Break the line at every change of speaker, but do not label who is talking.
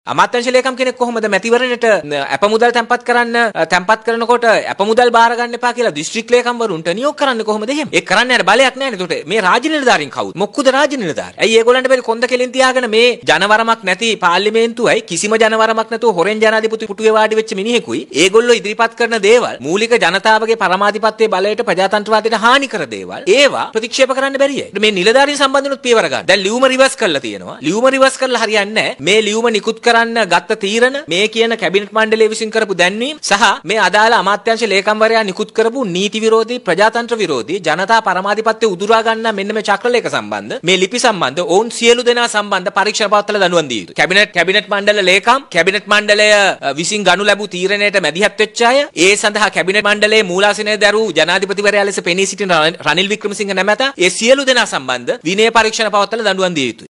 අමාත්‍යාංශ ලේකම් කෙනෙක් කොහොමද මැතිවරණයට අපමුදල් තැන්පත් කරනකොට අපමුදල් බාර ගන්න එපා කියලා දිස්ත්‍රික් ලේකම්වරුන්ට නියෝග කරන්නේ කොහොමද එහෙම? ඒක කරන්න යන බලයක් නැහැ නේද? ඒකට මේ රාජ්‍ය නිලධාරීන් කවුද? මොක්කුද රාජ්‍ය නිලධාරී? ඇයි ඒගොල්ලන්ට බැරි කොන්ද කෙලින් තියාගෙන මේ ජනවරමක් නැති පාර්ලිමේන්තුවයි කිසිම ජනවරමක් නැතුව හොරෙන් ජනාධිපති පුටුවේ වාඩි වෙච්ච මිනිහෙකුයි ඒගොල්ලෝ ඉදිරිපත් කරන දේවල් මූලික ජනතාවගේ පරමාධිපත්‍යයේ බලයට ප්‍රජාතන්ත්‍රවාදයට හානි කර දේවල් ඒවා ප්‍රතික්ෂේප කරන්න බැරියයි. මේ නිලධාරීන් සම්බන්ධනොත් පියවර ගන්න. දැන් ලියුම රිවර්ස් කරලා තියෙනවා. ලියුම රිවර්ස් කරලා හරියන්නේ නැහැ. මේ ලියුම නිකුත් කරන්න ගත්ත තීරණ මේ කියන කැබිනට් මණ්ඩලය විසින් කරපු දැන්වීම සහ මේ අදාළ අමාත්‍යාංශ ලේකම්වරයා නිකුත් කරපු නීති විරෝධී ප්‍රජාතන්ත්‍ර විරෝධී ජනතා පරමාධිපත්‍ය උදුරා ගන්න මෙන්න මේ චක්‍රලේඛ සම්බන්ධ මේ ලිපි සම්බන්ධ ඔවුන් සියලු දෙනා සම්බන්ධ පරීක්ෂණ පවත්වලා දනුවම් දිය යුතුයි. කැබිනට් මණ්ඩල ලේකම් කැබිනට් මණ්ඩලය විසින් ගනු ලැබූ තීරණයට මැදිහත් වෙච්ච අය ඒ සඳහා කැබිනට් මණ්ඩලයේ මූලාසනයේ දරූ ජනාධිපතිවරයා ලෙස පෙනී සිටින රනිල් වික්‍රමසිංහ නැමැත ඒ සියලු දෙනා සම්බන්ධ විනය පරීක්ෂණ පවත්වලා දනුවම් දිය යුතුයි.